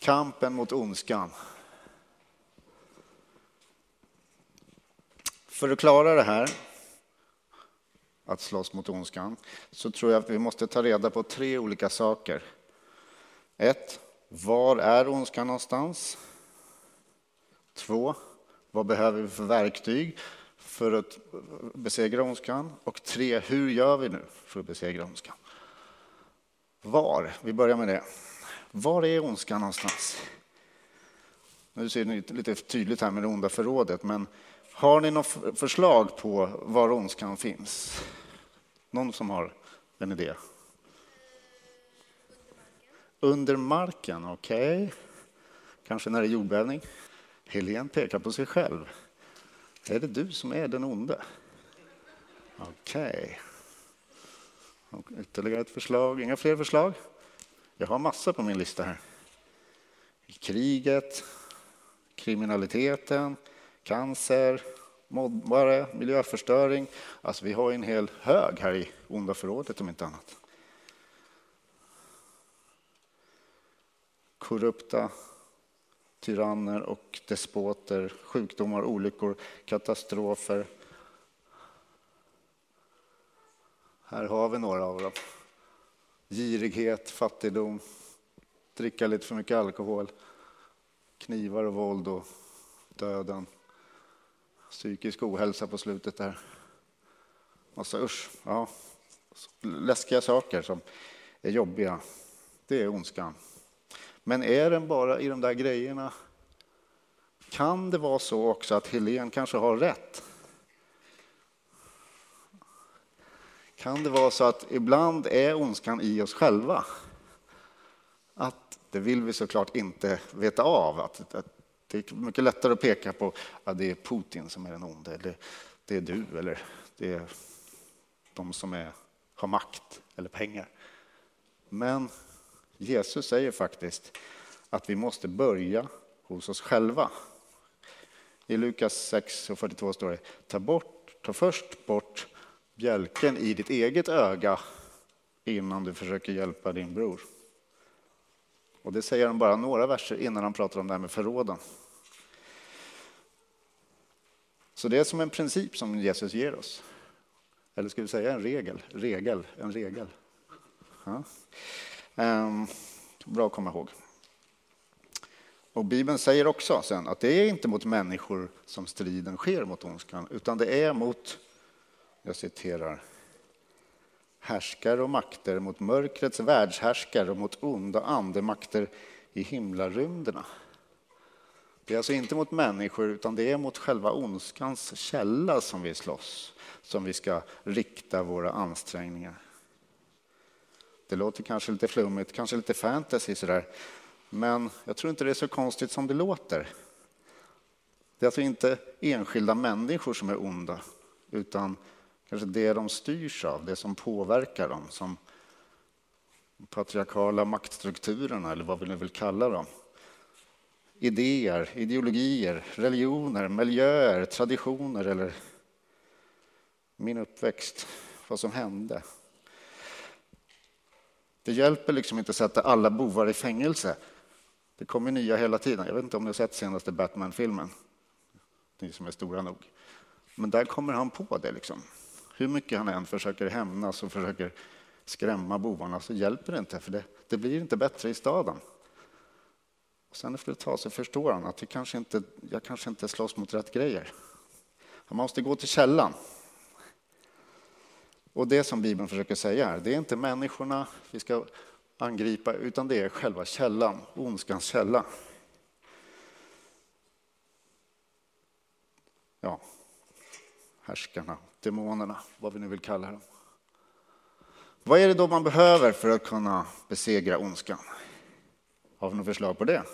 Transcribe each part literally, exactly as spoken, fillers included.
Kampen mot ondskan. För att klara det här, att slåss mot ondskan, så tror jag att vi måste ta reda på tre olika saker. Ett, var är ondskan någonstans? Två, vad behöver vi för verktyg för att besegra ondskan? Och tre, hur gör vi nu för att besegra ondskan? Var? Vi börjar med det. Var är ondskan någonstans? Nu ser ni lite tydligt här med det onda förrådet, men har ni något förslag på var ondskan finns? Någon som har en idé? Under marken, okej. Okay. Kanske när det är jordbävning. Helene pekar på sig själv. Är det du som är den onde? Okej. Okay. Ytterligare ett förslag. Inga fler förslag? Jag har massa på min lista här. Kriget, kriminaliteten, cancer, mobbare, miljöförstöring. Alltså vi har en hel hög här i onda förrådet om inte annat. Korrupta tyranner och despoter, sjukdomar, olyckor, katastrofer. Här har vi några av dem. Girighet, fattigdom, dricka lite för mycket alkohol, knivar och våld och döden. Psykisk ohälsa på slutet där. Massa usch, ja. Läskiga saker som är jobbiga. Det är ondskan. Men är den bara i de där grejerna? Kan det vara så också att Helene kanske har rätt? Kan det vara så att ibland är ondskan i oss själva? Att det vill vi såklart inte veta av. Att, att det är mycket lättare att peka på att det är Putin som är den onde. Eller det är du, eller det är de som är, har makt eller pengar. Men Jesus säger faktiskt att vi måste börja hos oss själva. I Lukas sex och fyrtiotvå står det: ta, bort, ta först bort bjälken i ditt eget öga innan du försöker hjälpa din bror. Och det säger han bara några verser innan han pratar om det här med förråden. Så det är som en princip som Jesus ger oss. Eller ska vi säga en regel? Regel, en regel. Ja. Um, bra att komma ihåg. Och Bibeln säger också sen att det är inte mot människor som striden sker mot ondskan, utan det är mot, jag citerar, härskare och makter, mot mörkrets världshärskare och mot onda andemakter i himlarymderna. Det är alltså inte mot människor, utan det är mot själva ondskans källa som vi slåss, som vi ska rikta våra ansträngningar. Det låter kanske lite flummigt, kanske lite fantasy sådär, men jag tror inte det är så konstigt som det låter. Det är alltså inte enskilda människor som är onda, utan kanske det de styrs av, det som påverkar dem, som patriarkala maktstrukturerna eller vad vi nu vill kalla dem. Idéer, ideologier, religioner, miljöer, traditioner eller min uppväxt, vad som hände. Det hjälper liksom inte att sätta alla bovar i fängelse. Det kommer nya hela tiden. Jag vet inte om ni har sett senaste Batman-filmen. Ni som är stora nog. Men där kommer han på det liksom. Hur mycket han än försöker hämnas och försöker skrämma bovarna så hjälper det inte. För det, det blir inte bättre i staden. Och sen efter ett tag så förstår han att jag kanske inte, jag kanske inte slåss mot rätt grejer. Han måste gå till källan. Och det som Bibeln försöker säga här, det är inte människorna vi ska angripa, utan det är själva källan, ondskans källa. Ja, härskarna, demonerna, vad vi nu vill kalla dem. Vad är det då man behöver för att kunna besegra ondskan? Har vi något förslag på det?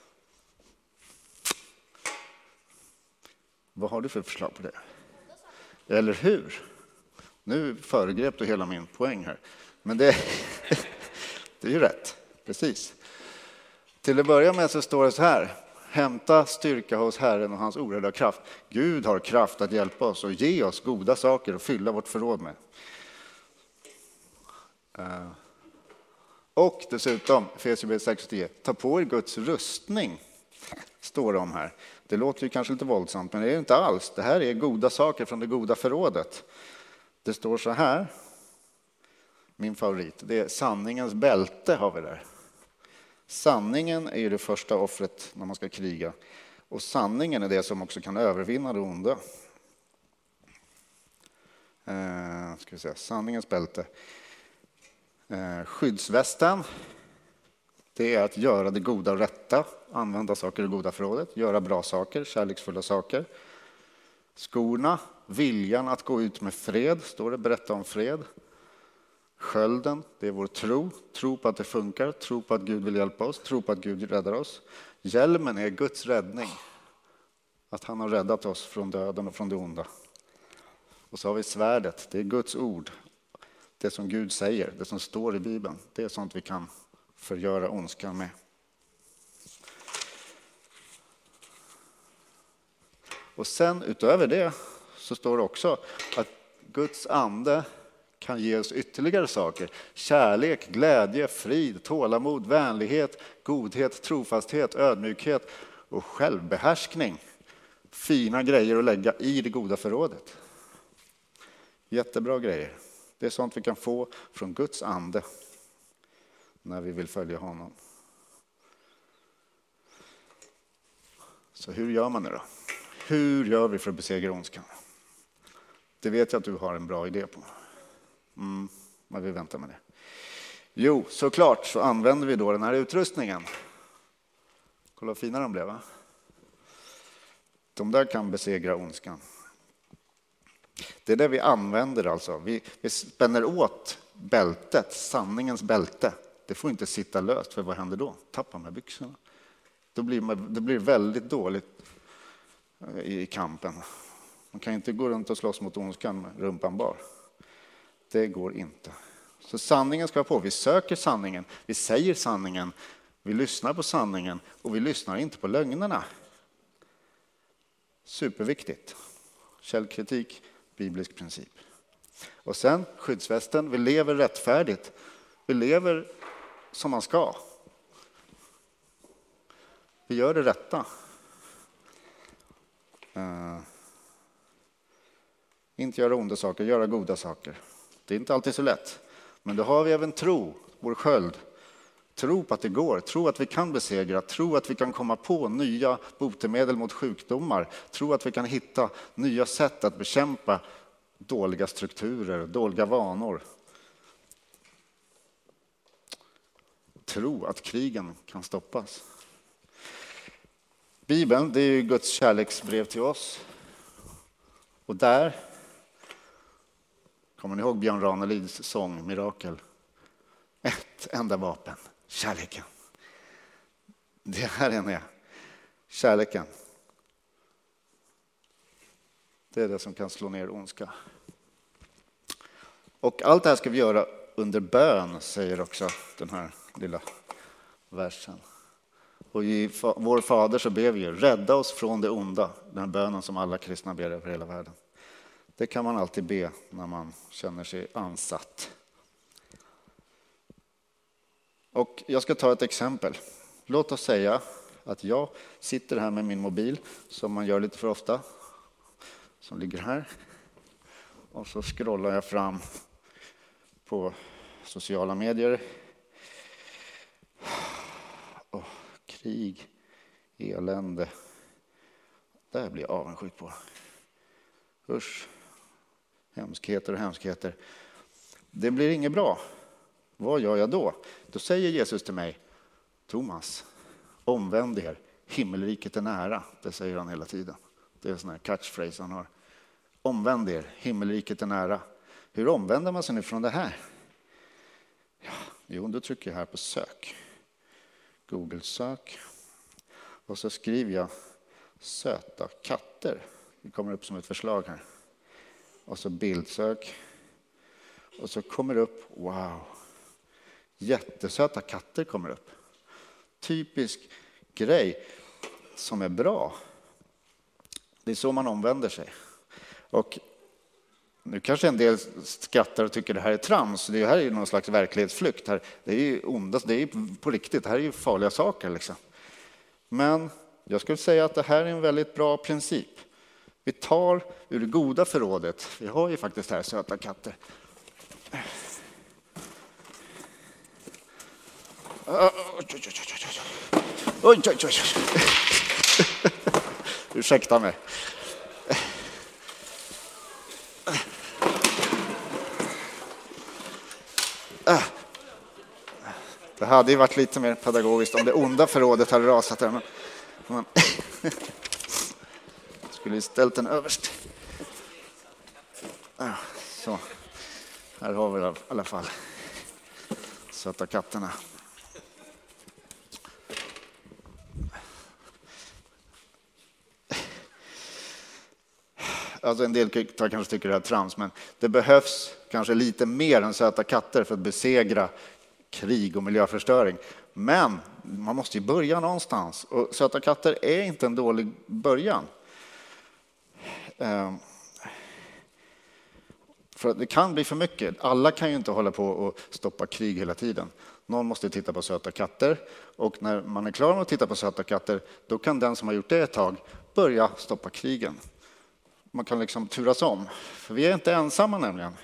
Vad har du för förslag på det? Eller hur? Nu föregrep du hela min poäng här. Men det, det är ju rätt, precis. Till att börja med så står det så här: hämta styrka hos Herren och hans oerhörda kraft. Gud har kraft att hjälpa oss och ge oss goda saker och fylla vårt förråd med. Och dessutom, Efesierbrevet sex och tio, ta på er Guds rustning, står det om här. Det låter ju kanske lite våldsamt, men det är det inte alls. Det här är goda saker från det goda förrådet. Det står så här, min favorit, det är sanningens bälte har vi där. Sanningen är ju det första offret när man ska kriga. Och sanningen är det som också kan övervinna det onda. Eh, ska vi säga, sanningens bälte. Eh, skyddsvästen, det är att göra det goda och rätta, använda saker i det goda förrådet, göra bra saker, kärleksfulla saker. Skorna, viljan att gå ut med fred, står det, berätta om fred. Skölden, det är vår tro, tro på att det funkar, tro på att Gud vill hjälpa oss, tro på att Gud räddar oss. Hjälmen är Guds räddning, att han har räddat oss från döden och från det onda. Och så har vi svärdet, det är Guds ord, det som Gud säger, det som står i Bibeln, det är sånt vi kan förgöra ondskan med. Och sen utöver det så står det också att Guds ande kan ge oss ytterligare saker. Kärlek, glädje, frid, tålamod, vänlighet, godhet, trofasthet, ödmjukhet och självbehärskning. Fina grejer att lägga i det goda förrådet. Jättebra grejer. Det är sånt vi kan få från Guds ande när vi vill följa honom. Så hur gör man det då? Hur gör vi för att besegra ondskan? Det vet jag att du har en bra idé på. Mm, men vi väntar med det. Jo, såklart så använder vi då den här utrustningen. Kolla vad fina de blev, va? De där kan besegra ondskan. Det är det vi använder alltså. Vi, vi spänner åt bältet, sanningens bälte. Det får inte sitta löst, för vad händer då? Tappar med byxorna. Då blir man, det blir väldigt dåligt i kampen. Man kan inte gå runt och slåss mot ondskan med rumpan bar. Det går inte. Så sanningen ska vara på. Vi söker sanningen, vi säger sanningen, vi lyssnar på sanningen och vi lyssnar inte på lögnerna. Superviktigt. Källkritik, biblisk princip. Och sen skyddsvästen, vi lever rättfärdigt. Vi lever som man ska. Vi gör det rätta. Uh, inte göra onda saker, göra goda saker. Det är inte alltid så lätt. Men då har vi även tro, vår sköld. Tro på att det går, tro att vi kan besegra, tro att vi kan komma på nya botemedel mot sjukdomar, tro att vi kan hitta nya sätt att bekämpa dåliga strukturer, dåliga vanor. Tro att krigen kan stoppas. Bibeln, det är ju Guds kärleksbrev till oss. Och där, kommer ni ihåg Björn Ranelids sång Mirakel? Ett enda vapen, kärleken. Det här är det, kärleken. Det är det som kan slå ner ondska. Och allt det här ska vi göra under bön, säger också den här lilla versen. Och i vår fader så ber vi, rädda oss från det onda. Den här bönen som alla kristna ber över hela världen. Det kan man alltid be när man känner sig ansatt. Och jag ska ta ett exempel. Låt oss säga att jag sitter här med min mobil, som man gör lite för ofta, som ligger här. Och så scrollar jag fram på sociala medier. Oh, krig, elände. Där blir jag avundsjuk på. Usch, hemskheter och hemskheter. Det blir inget bra. Vad gör jag då? Då säger Jesus till mig, Thomas, omvänd er, himmelriket är nära. Det säger han hela tiden. Det är en sån här catchphrase han har. Omvänd er, himmelriket är nära. Hur omvänder man sig nu från det här? Ja, jo, då trycker jag här på sök. Google-sök. Och så skriver jag söta katter. Det kommer upp som ett förslag här. Och så bildsök. Och så kommer det upp, wow. Jättesöta katter kommer upp. Typisk grej som är bra. Det är så man omvänder sig. Och Nu kanske en del skrattar och tycker det här är trams. Det här är ju någon slags verklighetsflykt. Det är ju ondast, det är ju på riktigt. Det här är ju farliga saker liksom. Men jag skulle säga att det här är en väldigt bra princip. Vi tar ur det goda förrådet. Vi har ju faktiskt här söta katter. Oj, oj, oj. Ursäkta mig. Det hade ju varit lite mer pedagogiskt om det onda förrådet hade rasat här. Men man skulle ju ställt den överst. Så, här har vi i alla fall söta katterna. Alltså en del kanske tycker det här är trams, men det behövs kanske lite mer än söta katter för att besegra krig och miljöförstöring. Men man måste ju börja någonstans. Och söta katter är inte en dålig början. För det kan bli för mycket. Alla kan ju inte hålla på och stoppa krig hela tiden. Någon måste titta på söta katter. Och när man är klar med att titta på söta katter, då kan den som har gjort det ett tag börja stoppa krigen. Man kan liksom turas om. För vi är inte ensamma nämligen.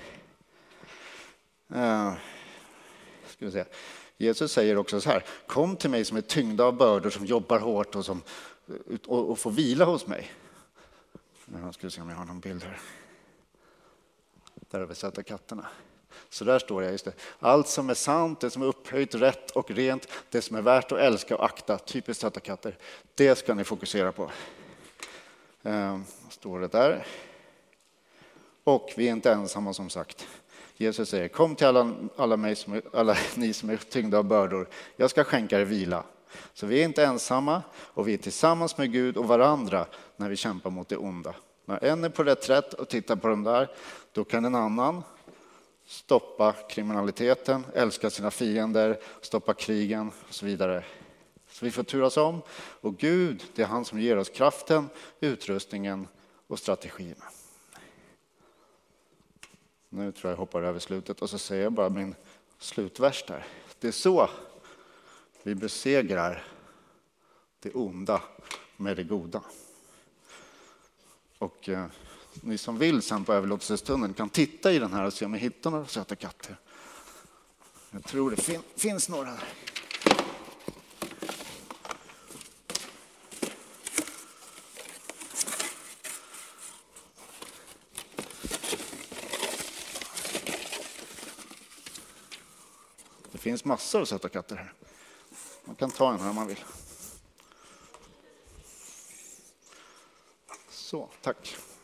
Uh, ska vi se. Jesus säger också så här: kom till mig som är tyngda av bördor, som jobbar hårt och, som, och, och får vila hos mig. Jag ska se om jag har någon bild här. Där har vi söta katterna. Så där står jag, just det. Allt som är sant, det som är upphöjt, rätt och rent, det som är värt att älska och akta, typiskt söta katter, det ska ni fokusera på. Uh, står det där. Och vi är inte ensamma som sagt. Jesus säger: kom till alla, alla, mig som är, alla ni som är tyngda av bördor. Jag ska skänka er vila. Så vi är inte ensamma och vi är tillsammans med Gud och varandra när vi kämpar mot det onda. När en är på reträtt och tittar på dem där, då kan en annan stoppa kriminaliteten, älska sina fiender, stoppa krigen och så vidare. Så vi får turas om. Och Gud, det är han som ger oss kraften, utrustningen och strategierna. Nu tror jag jag hoppar över slutet och så säger jag bara min slutvers där. Det är så vi besegrar det onda med det goda. Och eh, ni som vill sen på överlåtelsestunden kan titta i den här och se om jag hittar några söta katter. Jag tror det fin- finns några där. Det finns massor av söta katter här. Man kan ta en här om man vill. Så, tack.